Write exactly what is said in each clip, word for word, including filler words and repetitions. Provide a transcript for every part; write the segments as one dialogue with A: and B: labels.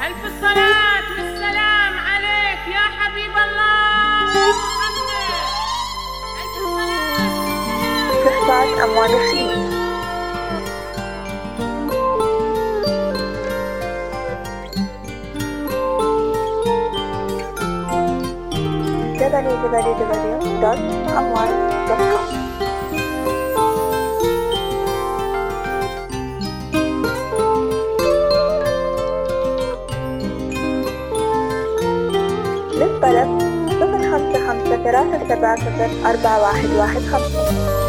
A: ألف الصلاة والسلام عليك يا حبيب الله محمد. ألف الصلاة
B: تحتاج أموال الخير. دبليو دبليو دبليو دوت أموال دوت كوم. للطلب صفر خمسة خمسة ثلاثة سبعة صفر أربعة واحد واحد خمسة.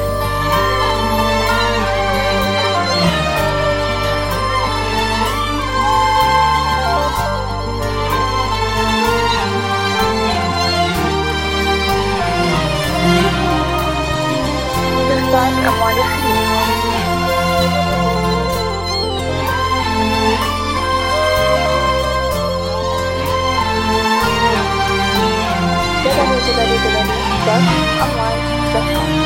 B: تختار أموال الخير. دبليو دبليو دبليو دوت أموال دوت كوم.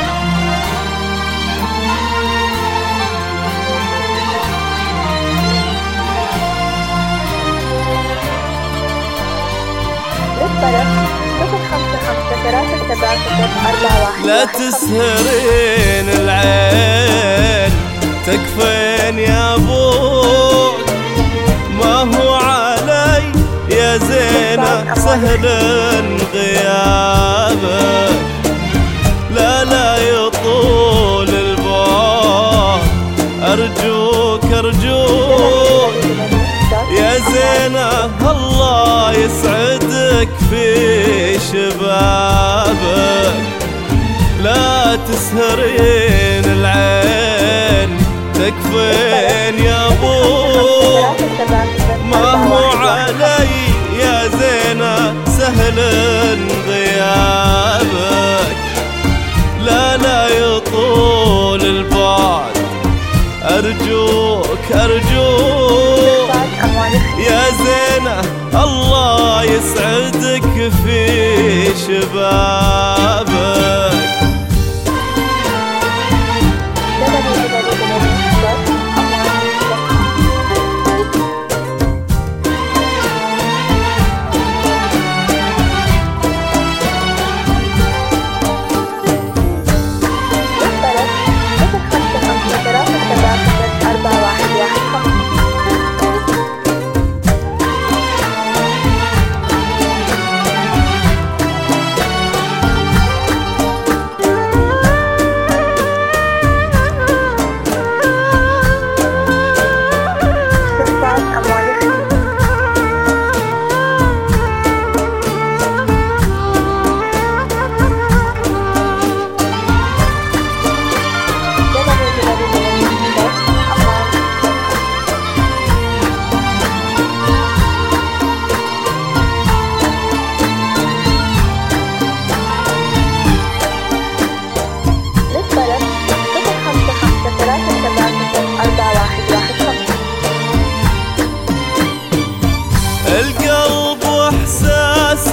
B: للطلب صفر خمسة خمسة ثلاثة سبعة صفر أربعة واحد.
C: لا تسهرين العين تكفين يا ابوك، ما هو علي يا زينة سهل غيابك. لا لا يطول البعد أرجوك أرجوك يا زينة، الله يسعدك في شبابك. لا تسهرين العين تكفين يا ابوك، ما هو علي يا زينة سهل غيابك. لا لا يطول البعد أرجوك أرجوك يا زينة، الله يسعدك في شبابك. القلب واحساس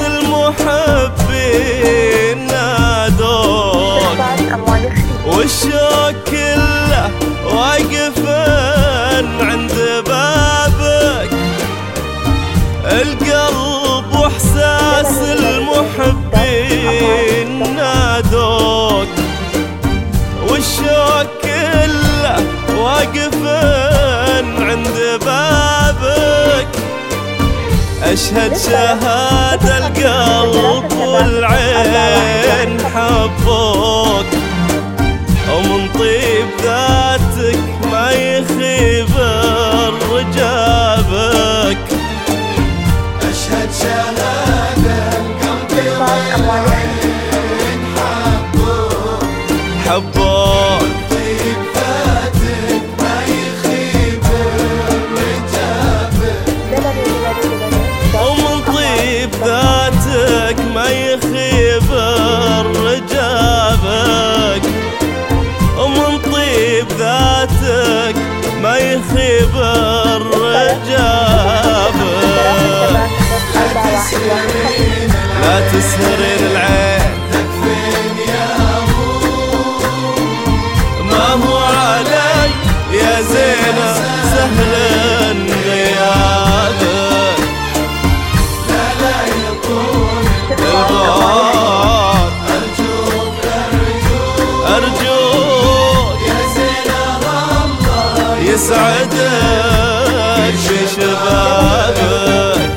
C: المحبين نادوك، والشوق كله واقف عند بابك. القلب واحساس المحبين نادوك، والشوق كله واقف عند بابك. أشهد شهادة القلب والعين حبوك، ومن طيب ذاتك ما يخيب رجابك. أشهد شهادة القلب والعين حبوك حبوك طيب ذاتك ما يخيب رجابك. ومن طيب ذاتك ما يخيب رجابك. ومن طيب ذاتك ما يخيب رجابك. لا تسهرين العين تكفين يا ابوك، ما هو علي يا زينة سهل غيابك. في شبابك.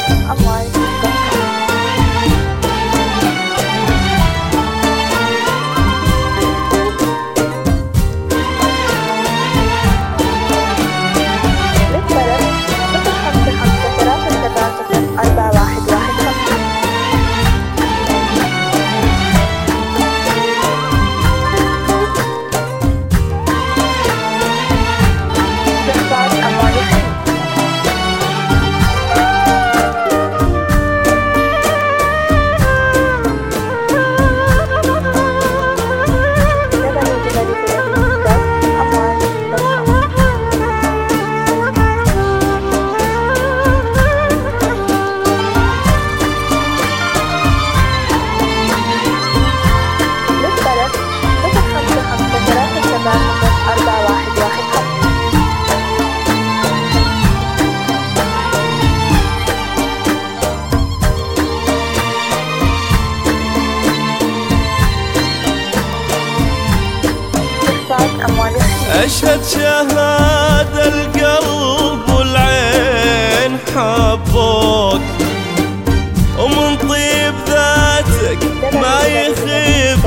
C: أشهد شهادة القلب والعين حبوك، ومن طيب ذاتك ما يخيب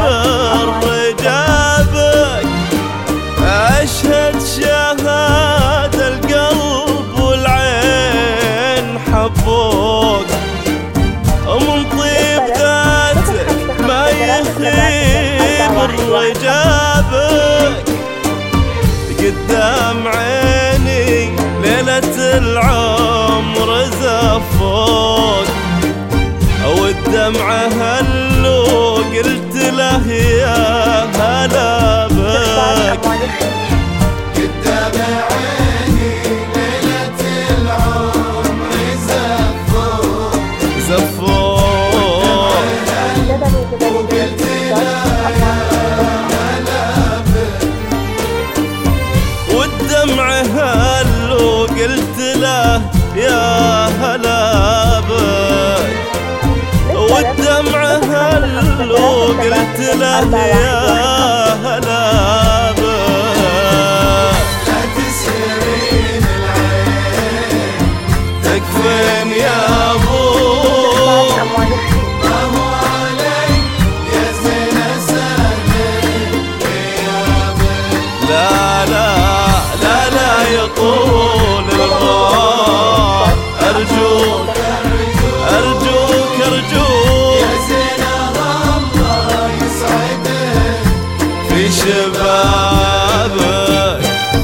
C: الرجابك. أشهد شهادة القلب والعين حبوك، ومن طيب ذاتك ما يخيب الرجابك. قدام عيني ليلة العمر زفوك، والدمعة هلو قلت له يا هلا بك.
D: قدام عيني ليلة العمر زفوك
C: زفوك
D: وقلت له
C: والدمعة هلو قلت له يا هلا بك. والدمعة هلو قلت له يا هلا بك.
D: لا تسهرين العين
C: تكفين يا ابو
D: ما هو عليك يا زين سهل غيابك.
C: لا لا لا لا يطول الغار، أرجوك أرجوك أرجوك
D: يا زينة الله يسعدك
C: في شبابك.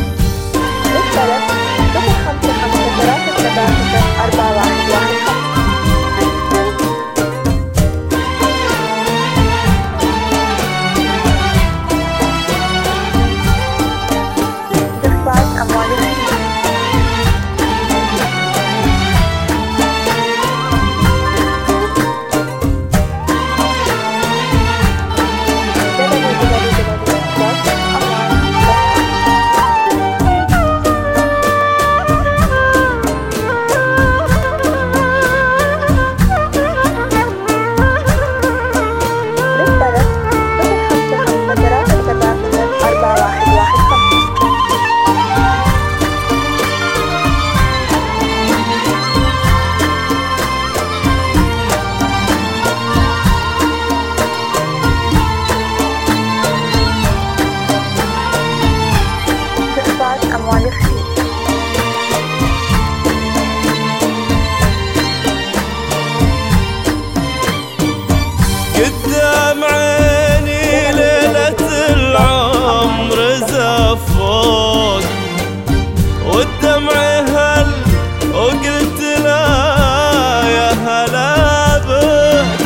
C: قدام عيني ليلة العمر زفوك، والدمع هل وقلت لا يا هلا بك.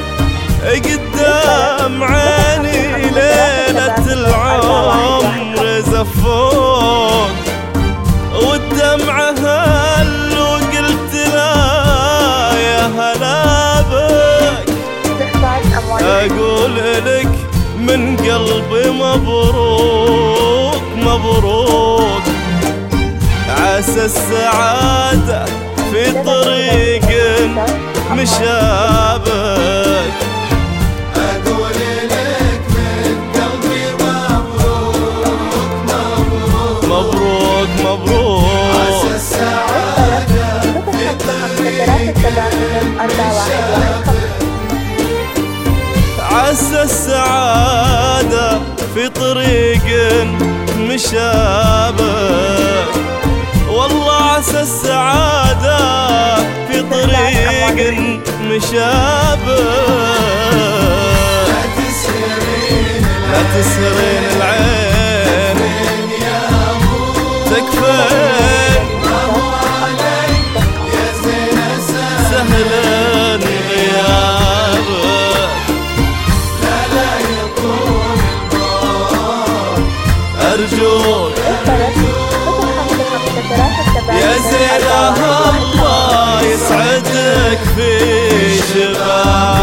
C: قدام عيني ليلة العمر زفوك، والدمع هل وقلت لا يا هلا بك. أقول لك من قلبي مبروك مبروك، عسى السعادة في طريق مشابك.
D: أقول لك من قلبي مبروك مبروك
C: مبروك مبروك
D: السعادة
C: عسى السعادة في طريق مشابه، والله عسى السعادة في طريق مشابه. لا تسهرين العين تكفين سهلا غيابك، أرجوك يا زينة الله يسعدك في شبابك.